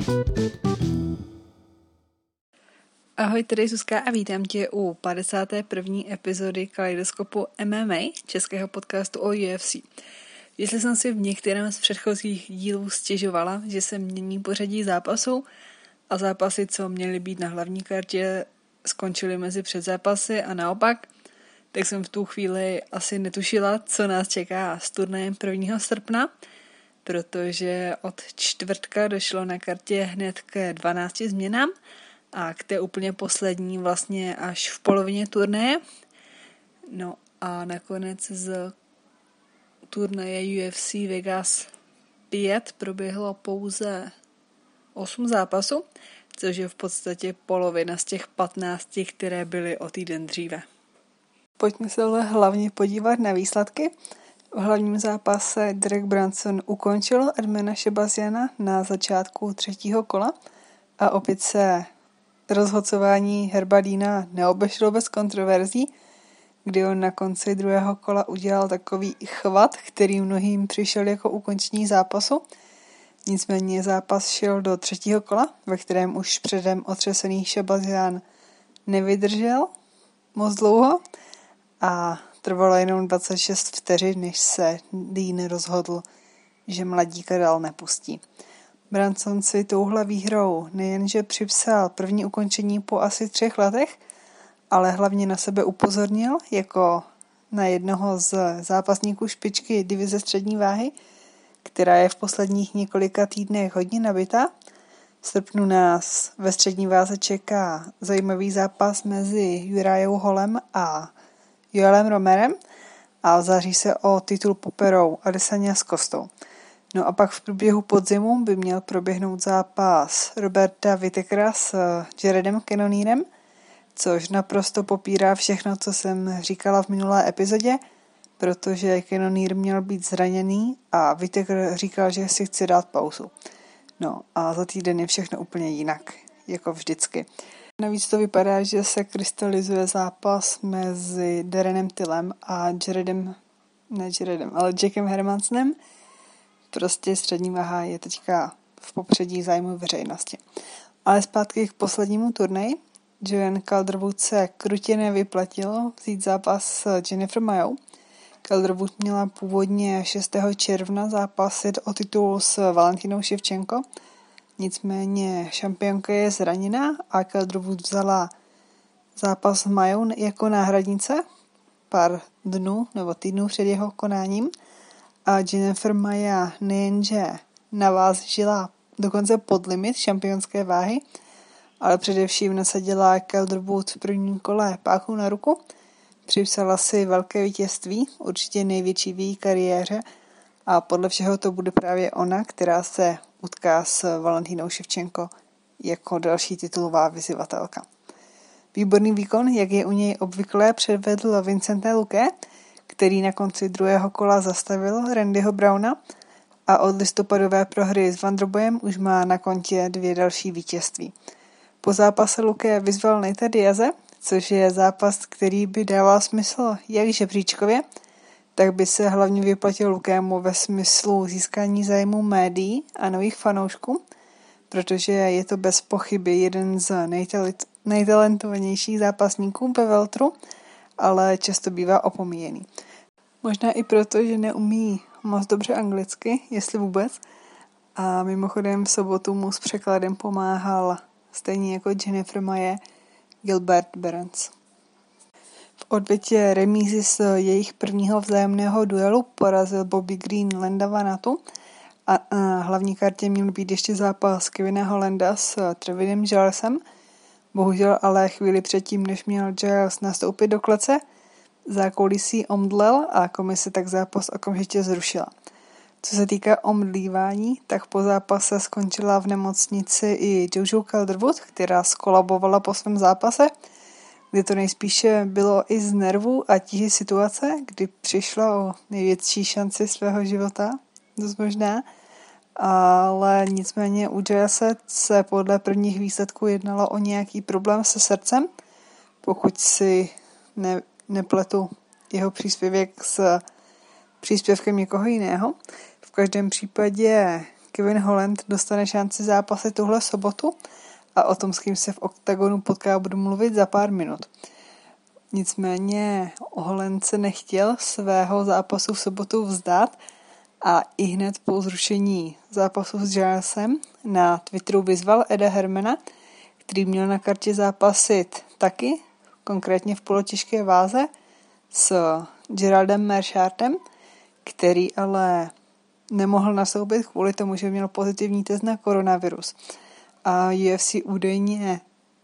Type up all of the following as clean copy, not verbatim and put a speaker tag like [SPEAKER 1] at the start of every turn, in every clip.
[SPEAKER 1] Ahoj, tady Zuzka a vítám tě u 51. epizody Kaleidoskopu MMA, českého podcastu o UFC. Jestli jsem si v některém z předchozích dílů stěžovala, že se mění pořadí zápasů a zápasy, co měly být na hlavní kartě, skončily mezi předzápasy a naopak, tak jsem v tu chvíli asi netušila, co nás čeká s turnajem 1. srpna, protože od čtvrtka došlo na kartě hned ke 12 změnám a k té úplně poslední vlastně až v polovině turnaje. No a nakonec z turnaje UFC Vegas 5 proběhlo pouze 8 zápasů, což je v podstatě polovina z těch 15, které byly o týden dříve. Pojďme se ale hlavně podívat na výsledky. V hlavním zápase Derek Brunson ukončil Edmena Shahbazjana na začátku 3. kola a opět se rozhodcování Herba Deana neobešlo bez kontroverzí, kdy on na konci 2. kola udělal takový chvat, který mnohým přišel jako ukončení zápasu. Nicméně zápas šel do 3. kola, ve kterém už předem otřesený Shahbazjan nevydržel moc dlouho a trvalo jenom 26 vteřin, než se Dean rozhodl, že mladíka dál nepustí. Brunson si touhle výhrou nejenže připsal první ukončení po asi 3 letech, ale hlavně na sebe upozornil jako na jednoho z zápasníků špičky divize střední váhy, která je v posledních několika týdnech hodně nabitá. V srpnu nás ve střední váze čeká zajímavý zápas mezi Uriahou Hallem a Joelem Romerem a v září se o titul poperou Adesanya s Costou. No a pak v průběhu podzimu by měl proběhnout zápas Roberta Whitakera s Jaredem Cannonierem, což naprosto popírá všechno, co jsem říkala v minulé epizodě, protože Cannonier měl být zraněný a Whitaker říkal, že si chce dát pauzu. No a za týden je všechno úplně jinak, jako vždycky. Navíc to vypadá, že se krystalizuje zápas mezi Darrenem Tillem a Jackem Hermansonem. Prostě střední váha je teďka v popředí zájmu veřejnosti. Ale zpátky k poslednímu turnaji. Joanne Calderwood se krutě nevyplatilo vzít zápas s Jennifer Mayou. Calderwood měla původně 6. června zápasit o titul s Valentinou Shevchenko. Nicméně šampionka je zraněná a Calderwood vzala zápas s Mayou jako náhradnice pár dnů nebo týdnů před jeho konáním. A Jennifer Maia nejenže navážila dokonce pod limit šampionské váhy, ale především nasadila Calderwood v prvním kole páku na ruku. Připsala si velké vítězství, určitě největší v její kariéře a podle všeho to bude právě ona, která se utká s Valentinou Shevchenko jako další titulová vyzývatelka. Výborný výkon, jak je u něj obvyklé, předvedl Vincente Luque, který na konci 2. kola zastavil Randyho Browna a od listopadové prohry s Wonderboyem už má na kontě 2 další vítězství. Po zápase Luque vyzval Natea Diaze, což je zápas, který by dával smysl jak žebříčkově, tak by se hlavně vyplatil Luquemu ve smyslu získání zájmu médií a nových fanoušků, protože je to bez pochyby jeden z nejtalentovanějších zápasníků ve welteru, ale často bývá opomíjený. Možná i proto, že neumí moc dobře anglicky, jestli vůbec. A mimochodem v sobotu mu s překladem pomáhal stejně jako Jennifer Maia Gilbert Burns. V odvětě remízy z jejich prvního vzájemného duelu porazil Bobby Green Landa Vanatu a na hlavní kartě měl být ještě zápas Kevina Hollanda s Trevidem Gilesem. Bohužel ale chvíli předtím, než měl Giles nastoupit do klece, zákulisí omdlel a komise tak zápas okamžitě zrušila. Co se týká omdlívání, tak po zápase skončila v nemocnici i Jojo Calderwood, která skolabovala po svém zápase, kde to nejspíše bylo i z nervů a tíži situace, kdy přišla o největší šanci svého života, dost možná, ale nicméně u Gilese se podle prvních výsledků jednalo o nějaký problém se srdcem, pokud si nepletu jeho příspěvek s příspěvkem někoho jiného. V každém případě Kevin Holland dostane šanci zápasit tuhle sobotu a o tom, s kým se v oktagonu potká, budu mluvit za pár minut. Nicméně Holland se nechtěl svého zápasu v sobotu vzdát a i hned po zrušení zápasu s Giantsem na Twitteru vyzval Eda Hermana, který měl na kartě zápasit taky, konkrétně v polotěžké váze s Geraldem Meerschaertem, který ale nemohl nastoupit kvůli tomu, že měl pozitivní test na koronavirus. A UFC údajně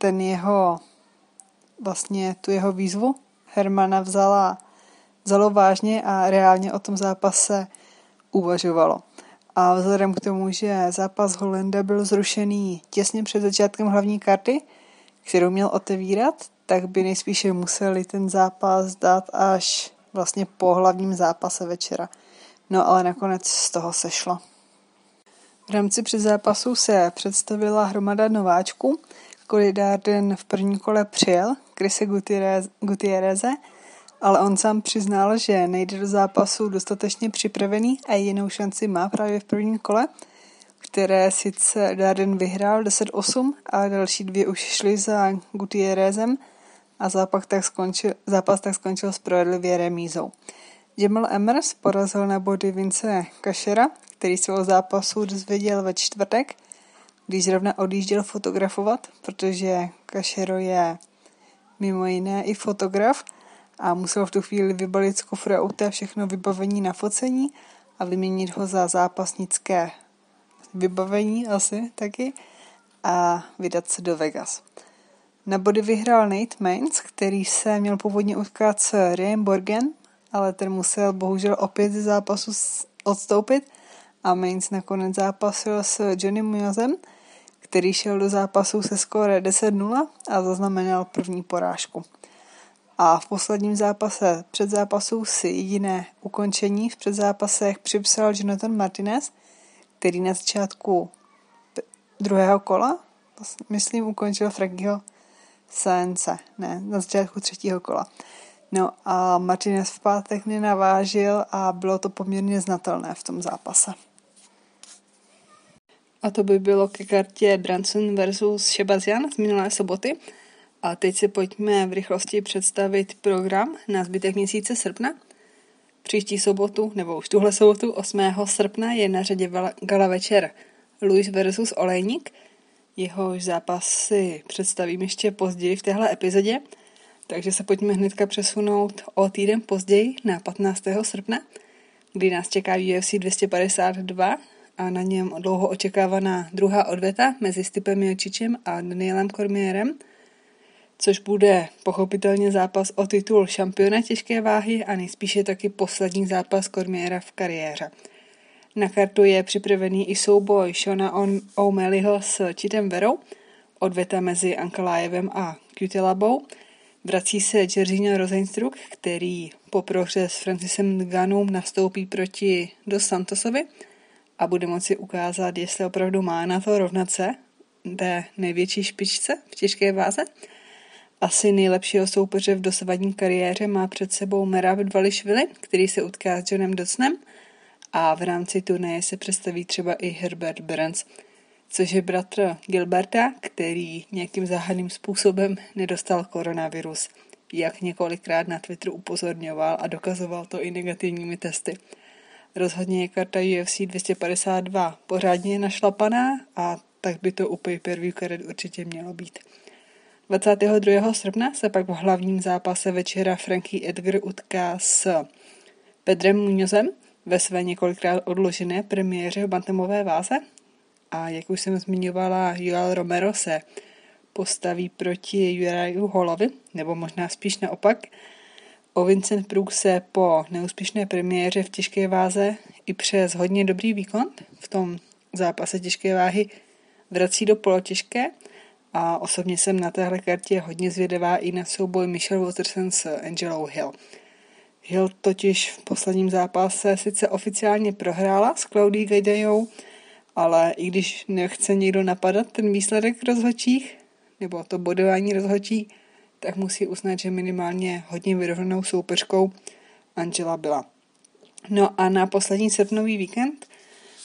[SPEAKER 1] tu jeho výzvu Hermana vzalo vážně a reálně o tom zápase uvažovalo. A vzhledem k tomu, že zápas Hollanda byl zrušený těsně před začátkem hlavní karty, kterou měl otevírat, tak by nejspíše museli ten zápas dát až vlastně po hlavním zápase večera. No ale nakonec z toho sešlo. V rámci předzápasu se představila hromada nováčků. Cody Darden v prvním kole přijel Chrise Gutierreze, ale on sám přiznal, že nejde do zápasu dostatečně připravený a jinou šanci má právě v prvním kole, které sice Darden vyhrál 10-8 a další dvě už šly za Gutierrezem a zápas tak skončil spravedlivě remízou. Jamal Emmers porazil na body Vince Cashera, který se o zápasu dozvěděl ve čtvrtek, když zrovna odjížděl fotografovat, protože Cashero je mimo jiné i fotograf a musel v tu chvíli vybalit z kufru auta všechno vybavení na focení a vyměnit ho za zápasnické vybavení asi taky a vydat se do Vegas. Na body vyhrál Nate Maines, který se měl původně utkat s Ryan Borgen, ale ten musel bohužel opět ze zápasu odstoupit a Maines nakonec zápasil s Johnny Muñozem, který šel do zápasu se skóre 10-0 a zaznamenal první porážku. A v posledním zápase předzápasů si jediné ukončení v předzápasech připsal Jonathan Martinez, který na začátku druhého kola, myslím, ukončil Frankieho Saense, na začátku třetího kola. No a Martinez v pátek nenavážil a bylo to poměrně znatelné v tom zápase. A to by bylo ke kartě Brunson versus Šebazian z minulé soboty. A teď si pojďme v rychlosti představit program na zbytek měsíce srpna. Příští sobotu, nebo už tuhle sobotu 8. srpna je na řadě gala večer Lewis versus Olejník. Jehož zápas si představím ještě později v téhle epizodě. Takže se pojďme hnedka přesunout o týden později na 15. srpna, kdy nás čeká UFC 252 a na něm dlouho očekávaná druhá odveta mezi Stipem Miocičem a Danielem Cormierem, což bude pochopitelně zápas o titul šampiona těžké váhy a nejspíše taky poslední zápas Cormiera v kariéře. Na kartu je připravený i souboj Shona O'Malleyho s Chitem Verou, odveta mezi Ankalaevem a Cutelabou. Vrací se Jairzinho Rozenstruik, který po prohře s Francisem Ngannouem nastoupí proti Dos Santosovi a bude moci ukázat, jestli opravdu má na to rovnat se té největší špičce v těžké váze. Asi nejlepšího soupeře v dosavadní kariéře má před sebou Merab Dvalishvili, který se utká s Johnem Dodsonem a v rámci turnaje se představí třeba i Herbert Burns, což je bratr Gilberta, který nějakým záhadným způsobem nedostal koronavirus, jak několikrát na Twitteru upozorňoval a dokazoval to i negativními testy. Rozhodně je karta UFC 252 pořádně našlapaná a tak by to u pay-per-view karet určitě mělo být. 22. srpna se pak v hlavním zápase večera Frankie Edgar utká s Pedrem Muñozem ve své několikrát odložené premiéře v bantamové váze. A jak už jsem zmiňovala, Yoel Romero se postaví proti Uriahu Hallovi, nebo možná spíš naopak. O Vincent Prug se po neúspěšné premiéře v těžké váze i přes hodně dobrý výkon v tom zápase těžké váhy vrací do polotěžké a osobně jsem na téhle kartě hodně zvědavá i na souboj Michelle Waterson s Angelou Hill. Hill totiž v posledním zápase sice oficiálně prohrála s Claudii Gadeou, ale i když nechce někdo napadat ten výsledek rozhodčích, nebo to bodování rozhodčí, tak musí uznat, že minimálně hodně vyrovnanou soupeřkou Angela byla. No a na poslední srpnový víkend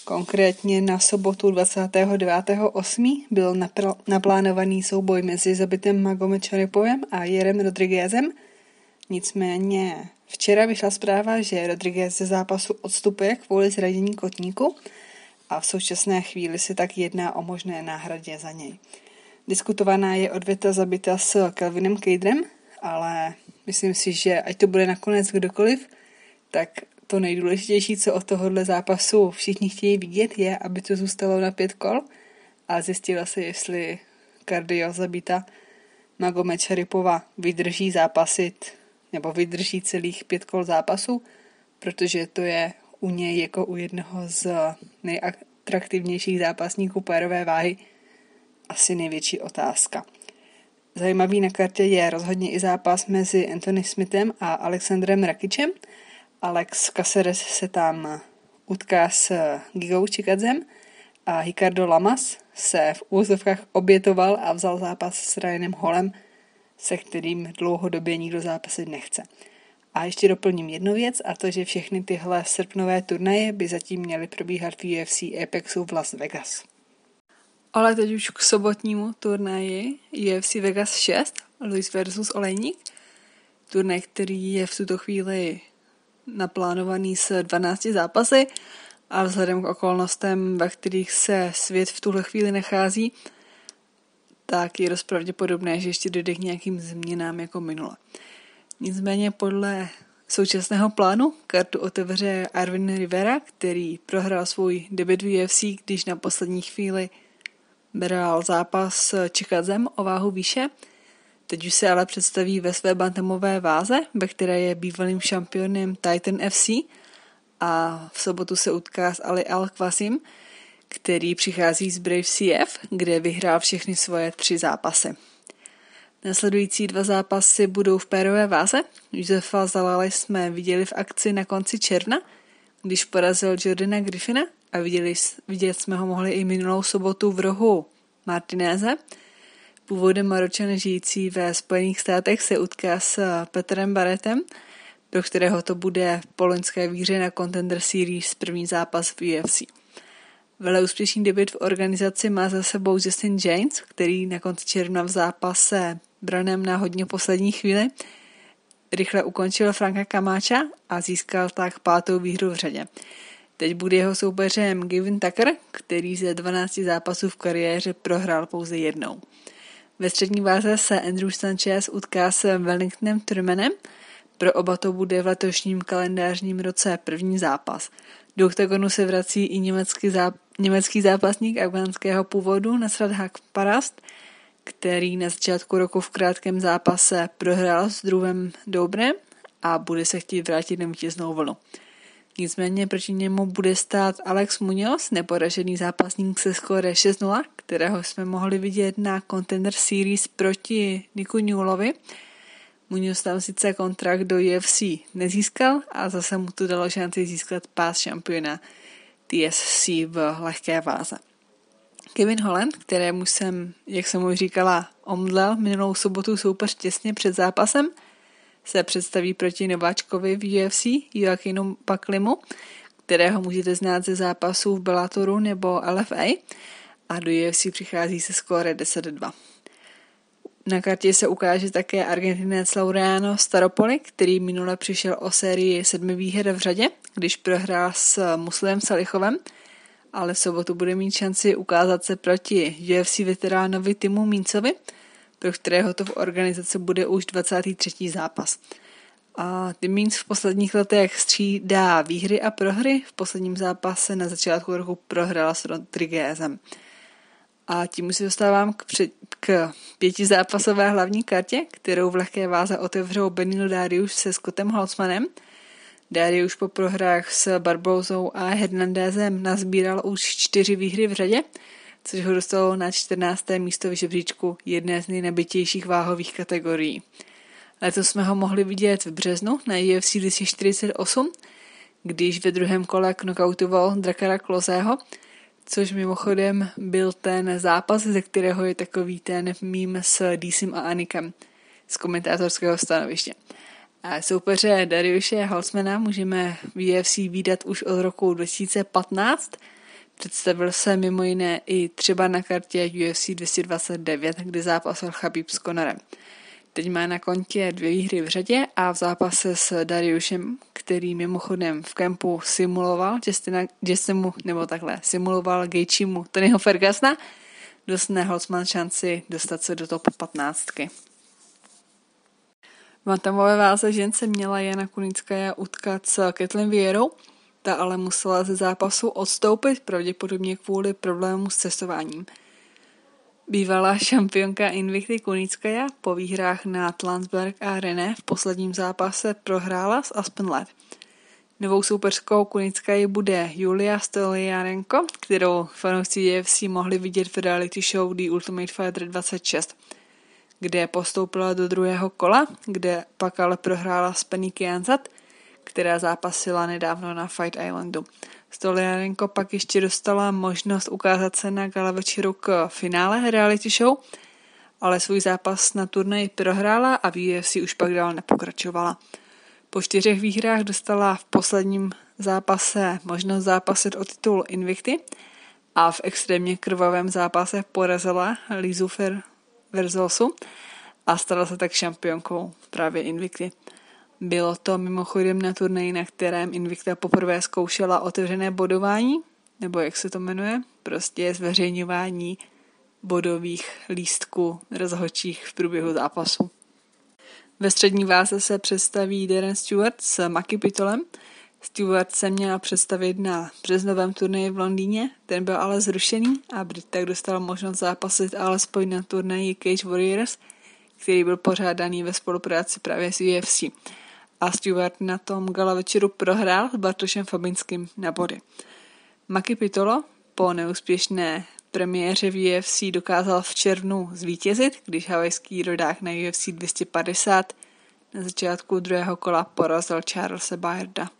[SPEAKER 1] Konkrétně na sobotu 29.8. byl naplánovaný souboj mezi Zabitem Magomedšaripovem a Jairem Rodriguezem. Nicméně včera vyšla zpráva, že Rodriguez ze zápasu odstupuje kvůli zranění kotníku a v současné chvíli se tak jedná o možné náhradě za něj. Diskutovaná je odveta Zabita s Calvinem Kattarem, ale myslím si, že ať to bude nakonec kdokoliv, tak to nejdůležitější, co od tohohle zápasu všichni chtějí vidět, je, aby to zůstalo na 5 kol a zjistilo se, jestli kardio Zabita Magomedšaripova vydrží zápasit nebo vydrží celých 5 kol zápasu, protože to je u něj jako u jednoho z nejaktivnějších zápasníků pérové váhy asi největší otázka. Zajímavý na kartě je rozhodně i zápas mezi Anthony Smithem a Alexandrem Rakičem. Alex Caceres se tam utká s Gigou Chikadzem a Ricardo Lamas se v úzovkách obětoval a vzal zápas s Ryanem Hallem, se kterým dlouhodobě nikdo zápasit nechce. A ještě doplním jednu věc, a to, že všechny tyhle srpnové turnaje by zatím měly probíhat v UFC Apexu v Las Vegas. Ale teď už k sobotnímu turnaji UFC Vegas 6, Luis versus Olejník. Turnaj, který je v tuto chvíli naplánovaný s 12 zápasy a vzhledem k okolnostem, ve kterých se svět v tuhle chvíli nachází, tak je dost pravděpodobné, že ještě dojde k nějakým změnám jako minule. Nicméně podle současného plánu kartu otevře Arvin Rivera, který prohrál svůj debut v UFC, když na poslední chvíli bral zápas s Chikadzem o váhu výše. Teď už se ale představí ve své bantamové váze, ve které je bývalým šampionem Titan FC a v sobotu se utká s Ali Al-Qasim, který přichází z Brave CF, kde vyhrál všechny svoje 3 zápasy. Následující 2 zápasy budou v pérové váze. Josefa Zalale jsme viděli v akci na konci června, když porazil Jordana Griffina a vidět jsme ho mohli i minulou sobotu v rohu Martineze. Původem Maročan žijící ve Spojených státech se utká s Petrem Barrettem, pro kterého to bude po loňské výhře na Contender Series první zápas v UFC. Vele úspěšný debut v organizaci má za sebou Justin James, který na konci června v zápase branem na hodně poslední chvíli rychle ukončil Franka Kamáča a získal tak 5. výhru v řadě. Teď bude jeho soupeřem Gavin Tucker, který ze 12 zápasů v kariéře prohrál pouze 1. Ve střední váze se Andrew Sanchez utká s Wellingtonem Turmanem. Pro oba to bude v letošním kalendářním roce první zápas. Do oktagonu se vrací i německý zápasník afgánského původu Nasrat Haqparast, který na začátku roku v krátkém zápase prohrál s Drewem Doubrem a bude se chtít vrátit na vítěznou vlnu. Nicméně proti němu bude stát Alex Muñoz, neporažený zápasník se skóre 6-0, kterého jsme mohli vidět na Contender Series proti Niku Newellovi. Muñoz tam sice kontrakt do UFC nezískal a zase mu to dalo šanci získat pás šampiona TSC v lehké váze. Kevin Holland, kterému jsem, jak jsem už říkala, omdlel minulou sobotu soupeř těsně před zápasem, se představí proti nováčkovi v UFC Joaquinu Paklimu, kterého můžete znát ze zápasů v Bellatoru nebo LFA a do UFC přichází se skóre 10-2. Na kartě se ukáže také Argentinec Laureano Staropoli, který minule přišel o sérii 7 výher v řadě, když prohrál s Muslimem Salichovem, ale v sobotu bude mít šanci ukázat se proti UFC veteránovi Timu Míncovi, pro kterého to v organizaci bude už 23. zápas. A Tim Means v posledních letech střídá výhry a prohry. V posledním zápase na začátku roku prohrál s Rodriguezem. A tím už se dostávám k 5zápasové hlavní kartě, kterou v lehké váze otevřou Beneil Dariush se Scottem Holtzmanem. Dariush po prohrách s Barbozou a Hernandezem nazbíral už 4 výhry v řadě, což ho dostalo na 14. místo v žebříčku jedné z nejnabitějších váhových kategorií. Letos jsme ho mohli vidět v březnu na UFC 248, když ve druhém kole knockoutoval Drakara Kloseho, což mimochodem byl ten zápas, ze kterého je takový ten mím s Dicem a Anikem z komentátorského stanoviště. A soupeře Dariushe Holtzmana můžeme v UFC vídat už od roku 2015, Představil se mimo jiné i třeba na kartě UFC 229, kdy zápasil Khabib s Conorem. Teď má na kontě 2 výhry v řadě a v zápase s Dariušem, který mimochodem v kempu simuloval simuloval Gaethjemu Tonyho Fergusona, dostane Holtzman šanci dostat se do top 15. V bantamové váze žen se měla Jana Kunickaja utkat s Kathleen Vieirou, ta ale musela ze zápasu odstoupit, pravděpodobně kvůli problému s cestováním. Bývalá šampionka Invicty Kunickaja po výhrách na Landsberg a René v posledním zápase prohrála s Aspen Ladd. Novou soupeřkou Kunickaji bude Julia Stoliarenko, kterou fanoušci UFC mohli vidět v reality show The Ultimate Fighter 26, kde postoupila do druhého kola, kde pak ale prohrála s Penny Kianzad, která zápasila nedávno na Fight Islandu. Stoliarenko pak ještě dostala možnost ukázat se na gala večeru k finále reality show, ale svůj zápas na turnaji prohrála a v UFC už pak dál nepokračovala. Po 4 výhrách dostala v posledním zápase možnost zápasit o titul Invicty a v extrémně krvavém zápase porazila Lizu Verzosu a stala se tak šampionkou právě Invicty. Bylo to mimochodem na turnaji, na kterém Invicta poprvé zkoušela otevřené bodování, nebo jak se to jmenuje, prostě zveřejňování bodových lístků rozhodčích v průběhu zápasu. Ve střední váze se představí Darren Stewart s Maki Pitolem. Stewart se měla představit na březnovém turnaji v Londýně, ten byl ale zrušený a Brit tak dostal možnost zápasit alespoň na turnaji Cage Warriors, který byl pořádaný ve spolupráci právě s UFC. A Stewart na tom gala večeru prohrál s Bartošem Fabinským na body. Maki Pitolo po neúspěšné premiéře v UFC dokázal v červnu zvítězit, když havajský rodák na UFC 250 na začátku druhého kola porazil Charlesa Bayarda.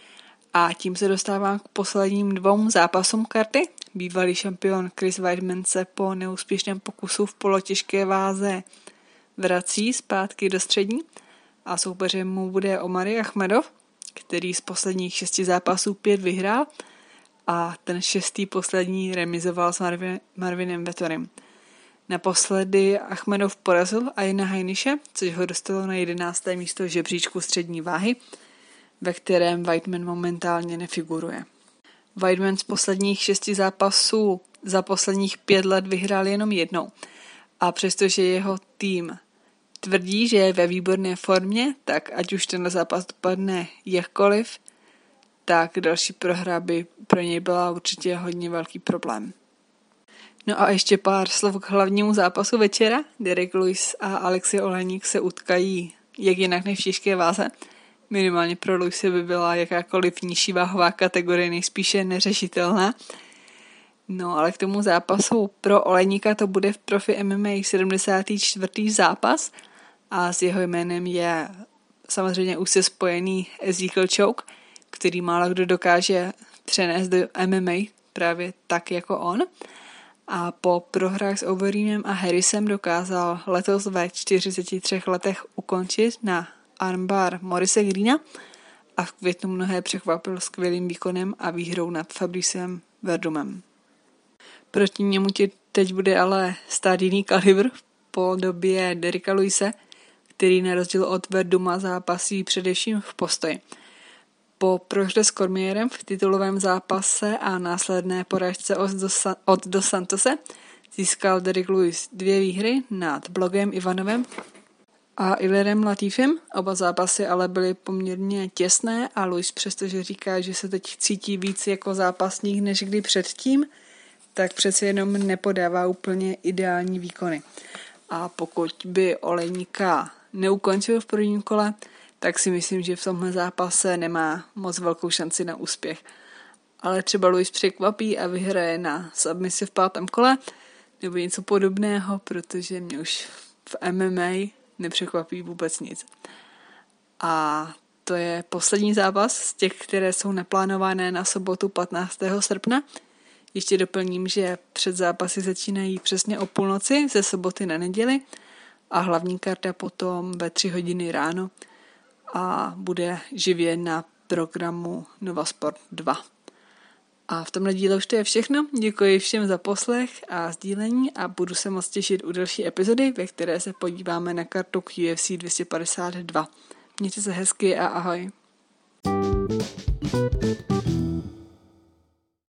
[SPEAKER 1] A tím se dostávám k posledním 2 zápasům karty. Bývalý šampion Chris Weidman se po neúspěšném pokusu v polotěžké váze vrací zpátky do střední a soupeřem mu bude Omari Achmedov, který z posledních 6 zápasů 5 vyhrál a ten 6. poslední remizoval s Marvinem Vettorem. Naposledy Achmedov porazil Aina Heiniše, což ho dostalo na 11. místo žebříčku střední váhy, ve kterém Weidman momentálně nefiguruje. Weidman z posledních 6 zápasů za posledních 5 let vyhrál jenom 1 a přestože jeho tým tvrdí, že je ve výborné formě, tak ať už ten zápas dopadne jakkoliv, tak další prohra by pro něj byla určitě hodně velký problém. No a ještě pár slov k hlavnímu zápasu večera. Derek Lewis a Alexej Olejník se utkají jak jinak než v těžké váze. Minimálně pro Lewise by byla jakákoliv nižší váhová kategorie nejspíše neřešitelná. No ale k tomu zápasu pro Olejníka to bude v profi MMA 74. zápas a s jeho jménem je samozřejmě už se spojený Ezekiel Choke, který málo kdo dokáže přenést do MMA právě tak jako on. A po prohrách s Overeemem a Harrisem dokázal letos ve 43 letech ukončit na armbar Maurice Greena a v květnu mnohé překvapil skvělým výkonem a výhrou nad Fabricem Werdumem. Proti němu teď bude ale stát jiný kalibr po době Derricka Lewise, který na rozdíl od Werduma zápasí především v postoji. Po prohře s Cormierem v titulovém zápase a následné porážce od Dos Santose získal Derrick Lewis 2 výhry nad Blogem Ivanovem a Ilerem Latifem. Oba zápasy ale byly poměrně těsné a Lewis, přestože říká, že se teď cítí víc jako zápasník než kdy předtím, tak přece jenom nepodává úplně ideální výkony. A pokud by Olejníka neukončil v prvním kole, tak si myslím, že v tomhle zápase nemá moc velkou šanci na úspěch. Ale třeba Lewis překvapí a vyhraje na submisi v 5. kole nebo něco podobného, protože mě už v MMA nepřekvapí vůbec nic. A to je poslední zápas z těch, které jsou naplánované na sobotu 15. srpna. Ještě doplním, že před zápasy začínají přesně o půlnoci ze soboty na neděli a hlavní karta potom ve 3 hodiny ráno a bude živě na programu Nova Sport 2. A v tomhle díle už to je všechno. Děkuji všem za poslech a sdílení a budu se moc těšit u další epizody, ve které se podíváme na kartu k UFC 252. Mějte se hezky a ahoj.